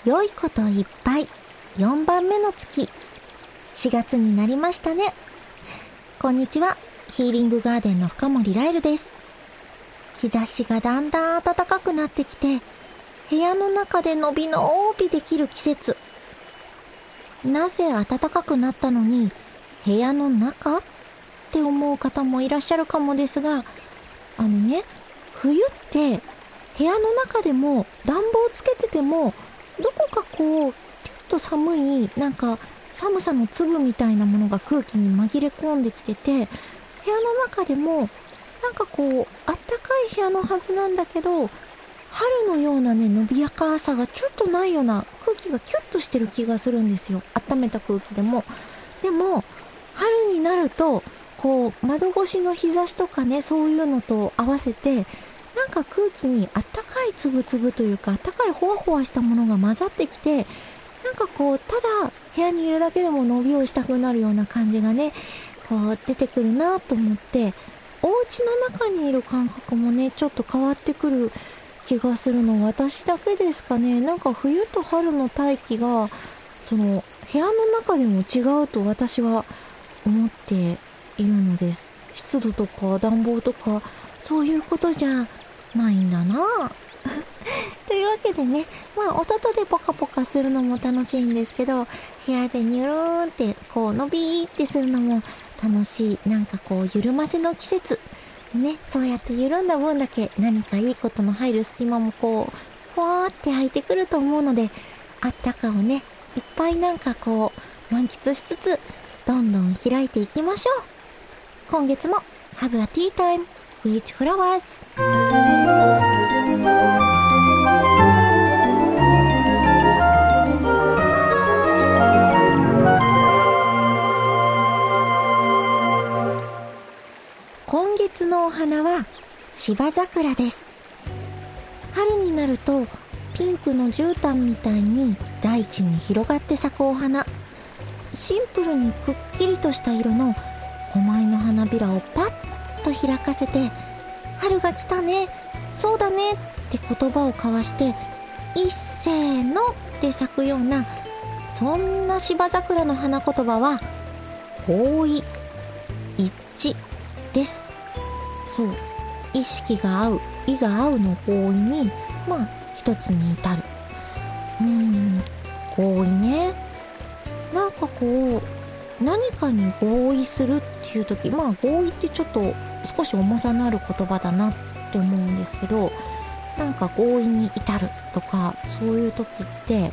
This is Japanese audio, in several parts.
良いこといっぱい4番目の月、4月になりましたね。こんにちは、ヒーリングガーデンの深森ライルです。日差しがだんだん暖かくなってきて、部屋の中でのびのびできる季節。なぜ暖かくなったのに部屋の中って思う方もいらっしゃるかもですが、冬って部屋の中でも暖房つけててもどこかこうキュッと寒い寒さの粒みたいなものが空気に紛れ込んできてて、部屋の中でもあったかい部屋のはずなんだけど、春のようなね伸びやかさがちょっとないような、空気がキュッとしてる気がするんですよ。温めた空気でも。でも春になると窓越しの日差しとかね、そういうのと合わせて空気にあったかいつぶつぶというか、あったかいほわほわしたものが混ざってきて、ただ部屋にいるだけでも伸びをしたくなるような感じがね、出てくるなと思って、お家の中にいる感覚もねちょっと変わってくる気がするの。私だけですかね。冬と春の大気が部屋の中でも違うと私は思っているのです。湿度とか暖房とかそういうことじゃないんだなというわけでね、お外でポカポカするのも楽しいんですけど、部屋でニュルーンって伸びーってするのも楽しい。緩ませの季節ね、そうやって緩んだ分だけ何かいいことの入る隙間もふわーって空いてくると思うので、あったかをねいっぱい満喫しつつどんどん開いていきましょう。今月も Have a tea time with flowers。 今月のお花は芝桜です。春になるとピンクの絨毯みたいに大地に広がって咲くお花。シンプルにくっきりとした色の5枚の花びらをパッと開かせて、春が来たね、そうだねって言葉を交わして、いっせーのって咲くような、そんな芝桜の花言葉は合意一致です。そう、意識が合う、意が合うの合意に一つに至る。合意ね。何かに合意するっていう時、合意ってちょっと少し重さのある言葉だなって思うんですけど、合意に至るとかそういう時って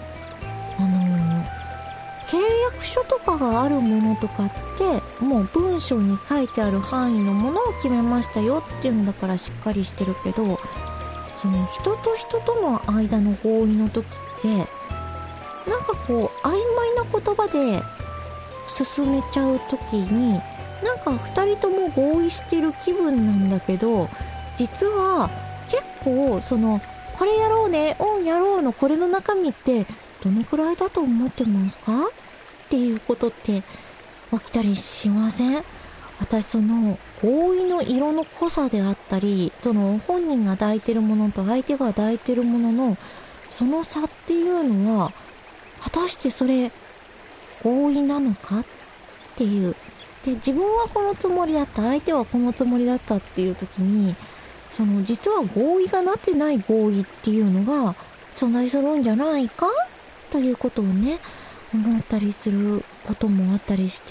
契約書とかがあるものとかってもう文章に書いてある範囲のものを決めましたよっていうのだからしっかりしてるけど、人と人との間の合意の時って曖昧な言葉で進めちゃう時に二人とも合意してる気分なんだけど、実は結構これやろうね、やろうのこれの中身ってどのくらいだと思ってますかっていうことって起きたりしません？私合意の色の濃さであったり、本人が抱いてるものと相手が抱いてるもののその差っていうのは果たしてそれ合意なのかっていう。で、自分はこのつもりだった、相手はこのつもりだったっていう時に、実は合意がなってない合意っていうのが存在するんじゃないかということをね思ったりすることもあったりして、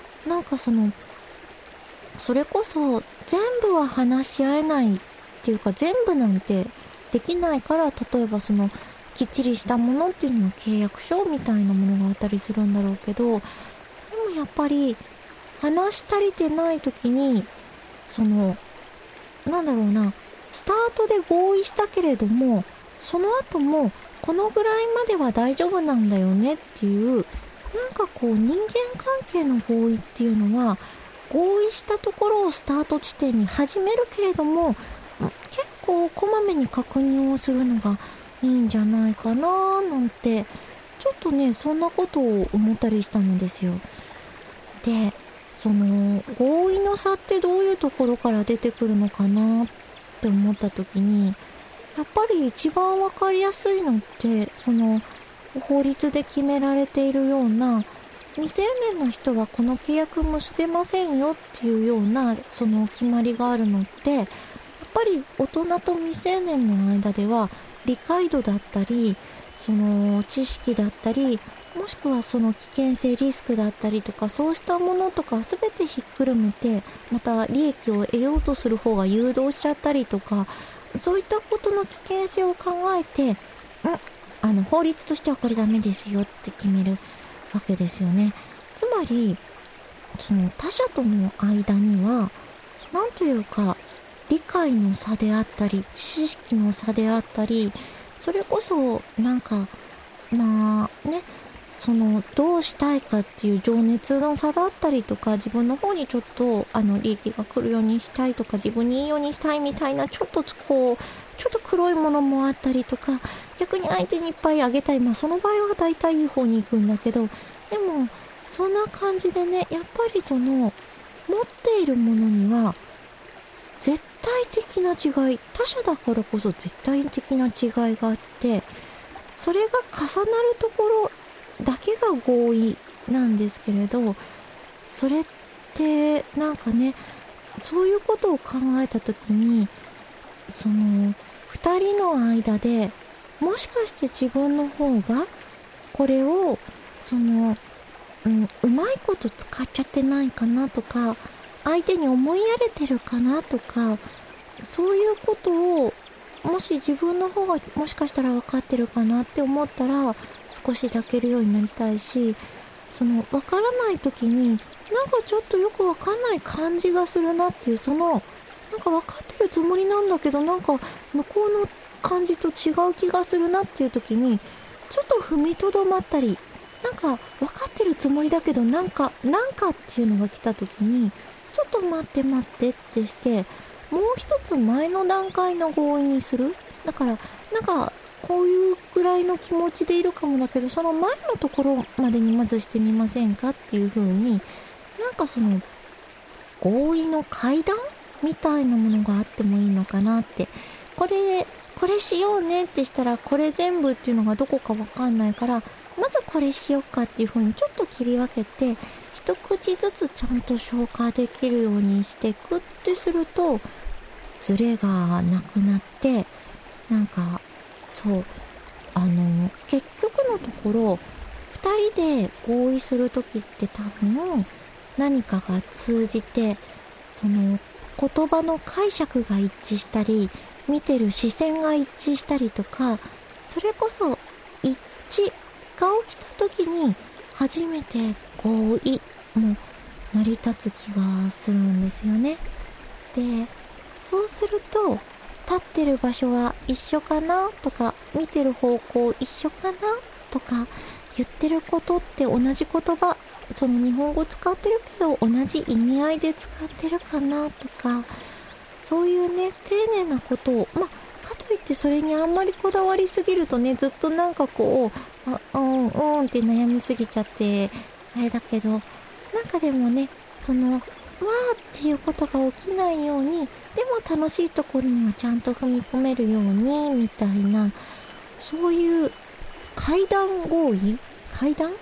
それこそ全部は話し合えないっていうか、全部なんてできないから、例えばきっちりしたものっていうのは契約書みたいなものがあったりするんだろうけど、でもやっぱり話し足りてない時にスタートで合意したけれども、その後もこのぐらいまでは大丈夫なんだよねっていう人間関係の合意っていうのは、合意したところをスタート地点に始めるけれども、結構こまめに確認をするのがいいんじゃないかななんて、ちょっとねそんなことを思ったりしたのですよ。で、合意の差ってどういうところから出てくるのかなって思った時に、 やっぱり一番わかりやすいのって、その法律で決められているような、未成年の人はこの契約結べませんよっていうようなその決まりがあるのって、やっぱり大人と未成年の間では理解度だったり、その知識だったり、もしくはその危険性リスクだったりとか、そうしたものとか全てひっくるめて、また利益を得ようとする方が誘導しちゃったりとか、そういったことの危険性を考えて、法律としてはこれダメですよって決めるわけですよね。つまりその他者との間には、なんというか理解の差であったり、知識の差であったり、それこそなんかまあね、そのどうしたいかっていう情熱の差だったりとか、自分の方にちょっと利益が来るようにしたいとか、自分にいいようにしたいみたいな、ちょっと黒いものもあったりとか、逆に相手にいっぱいあげたい、その場合は大体いい方に行くんだけど、でもそんな感じでね、やっぱりその持っているものには絶対的な違い、他者だからこそ絶対的な違いがあって、それが重なるところだけが合意なんですけれど、それってなんかね、そういうことを考えたときに、その二人の間でもしかして自分の方がこれをうまいこと使っちゃってないかなとか、相手に思いやれてるかなとか、そういうことをもし自分の方がもしかしたら分かってるかなって思ったら、少し抱けるようになりたいし、その分からない時になんかちょっとよく分かんない感じがするなっていう、そのなんか分かってるつもりなんだけど、なんか向こうの感じと違う気がするなっていう時に、ちょっと踏みとどまったり、なんか分かってるつもりだけどなんかっていうのが来た時に、ちょっと待ってってして、もう一つ前の段階の合意にする。だからなんかこういうぐらいの気持ちでいるかもだけど、その前のところまでにまずしてみませんかっていう風に、なんかその合意の階段みたいなものがあってもいいのかなって。これしようねってしたら、これ全部っていうのがどこかわかんないから、まずこれしようかっていう風にちょっと切り分けて、一口ずつちゃんと消化できるようにしていくってすると、ズレがなくなって、なんかそう結局のところ二人で合意するときって多分何かが通じて、その言葉の解釈が一致したり、見てる視線が一致したりとか、それこそ一致が起きたときに初めて合意も成り立つ気がするんですよね。で、そうすると立ってる場所は一緒かなとか、見てる方向一緒かなとか、言ってることって同じ言葉、その日本語使ってるけど同じ意味合いで使ってるかなとか、そういうね、丁寧なことを、かといってそれにあんまりこだわりすぎるとね、ずっとなんかこう、って悩みすぎちゃって、あれだけど、なんかでもね、その、っていうことが起きないように、でも楽しいところにはちゃんと踏み込めるように、みたいな、そういう階段合意階段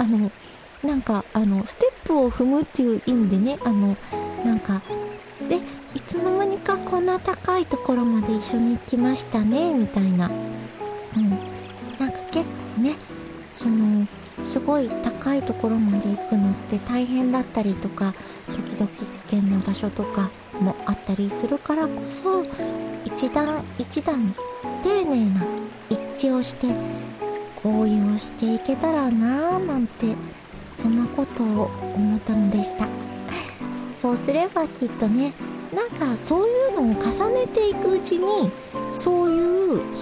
ステップを踏むっていう意味でね、で、いつの間にかこんな高いところまで一緒に行きましたね、みたいな。なんか結構ね、すごい高いところまで行くのって大変だったりとか、時々危険な場所とかもあったりするからこそ、一段一段丁寧な一致をして合意をしていけたらなぁなんて、そんなことを思ったのでした。そうすればきっとね、なんかそういうのを重ねていくうちに、そういう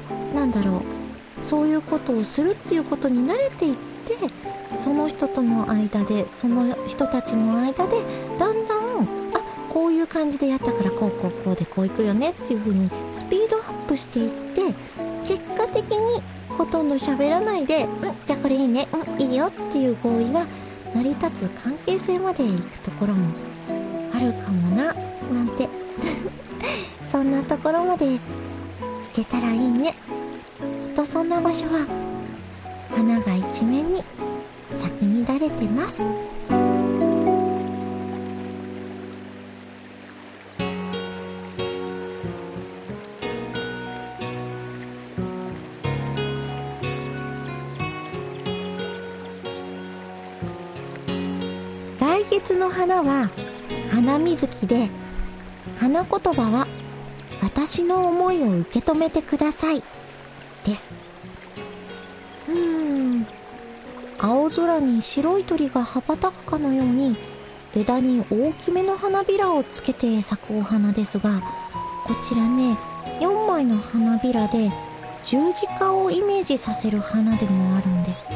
そういうことをするっていうことに慣れていって、その人との間で、その人たちの間でだんだん、こういう感じでやったからこうでこういくよねっていう風にスピードアップしていって、結果的にほとんど喋らないで、じゃあこれいいね、いいよっていう合意が成り立つ関係性までいくところもあるかもななんてそんなところまでいけたらいいね。きっとそんな場所は花が一面に咲き乱れてます。来月の花は花水木で、花言葉は私の思いを受け止めてくださいです。青空に白い鳥が羽ばたくかのように枝に大きめの花びらをつけて咲くお花ですが、こちらね、4枚の花びらで十字架をイメージさせる花でもあるんですって。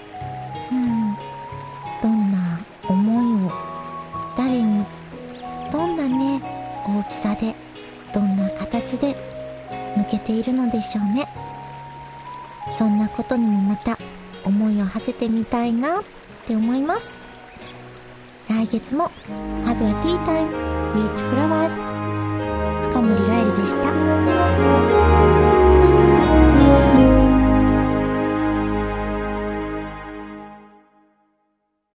どんな思いを誰にどんなね大きさでどんな形で向けているのでしょうね。そんなことにもまた思いを馳せてみたいなって思います。来月も Have a tea time with flowers。 深森ライルでした。